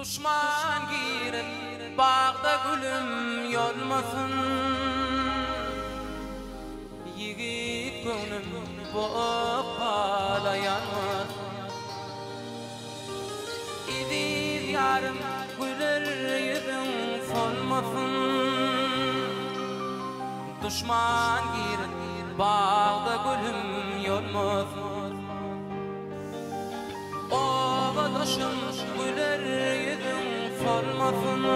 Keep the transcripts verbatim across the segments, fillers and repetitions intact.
Düşman girip bağda gülüm yolmasın. Yigit gönlüm boğup bağlayanmaz. İdiz yarım güler yüzün solmasın. Düşman girip bağda gülüm yolmasın. Oğa daşım güler yüzün solmasın.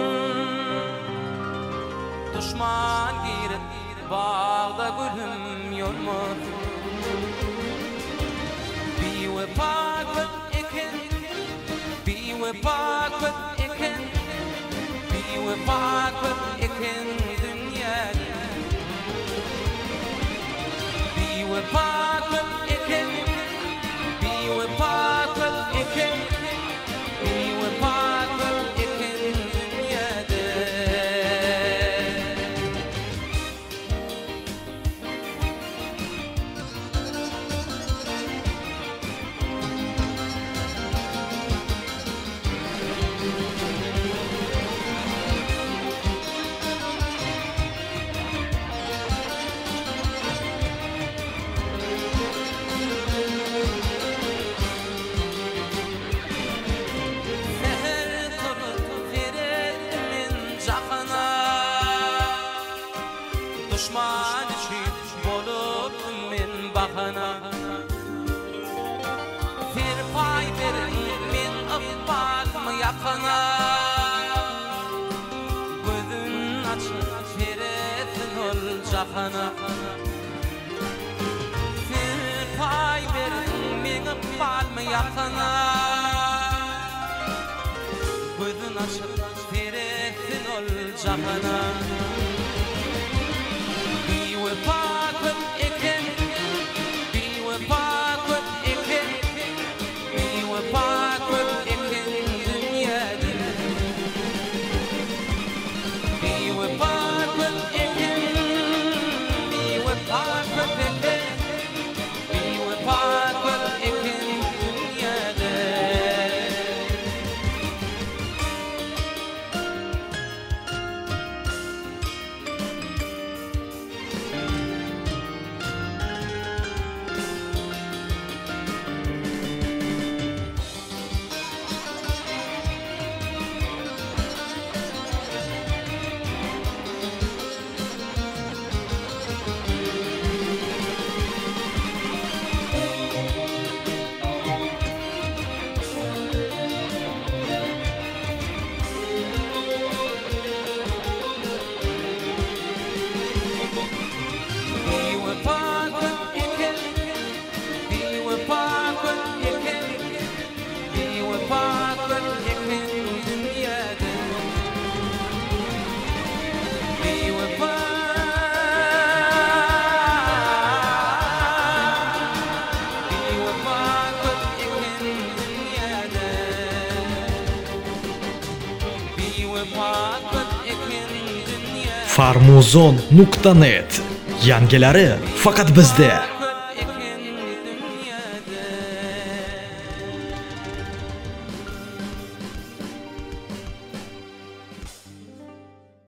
Düşman girip bağda gülüm yolmasın. Bir vefakıt iken, bir vefakıt iken, bir vefakıt iken dünyada. Bir vefakıt iken, bir vefakıt iken, bir vefakıt iken dünyada. Düşman için bolup min bahana. Bir pay verin min ıbbal mı yakana. Gözün açıp veresin ol cahana. Bir pay verin min ıbbal mı yakana. Gözün açıp veresin ol cahana. Bir vefakıt iken, bir vefakıt iken, bir vefakıt iken dünyada. Bir vefakıt iken, bir vefakıt iken, bir vefakıt iken dünyada. farmuzon nuqta net yangilari faqat bizda.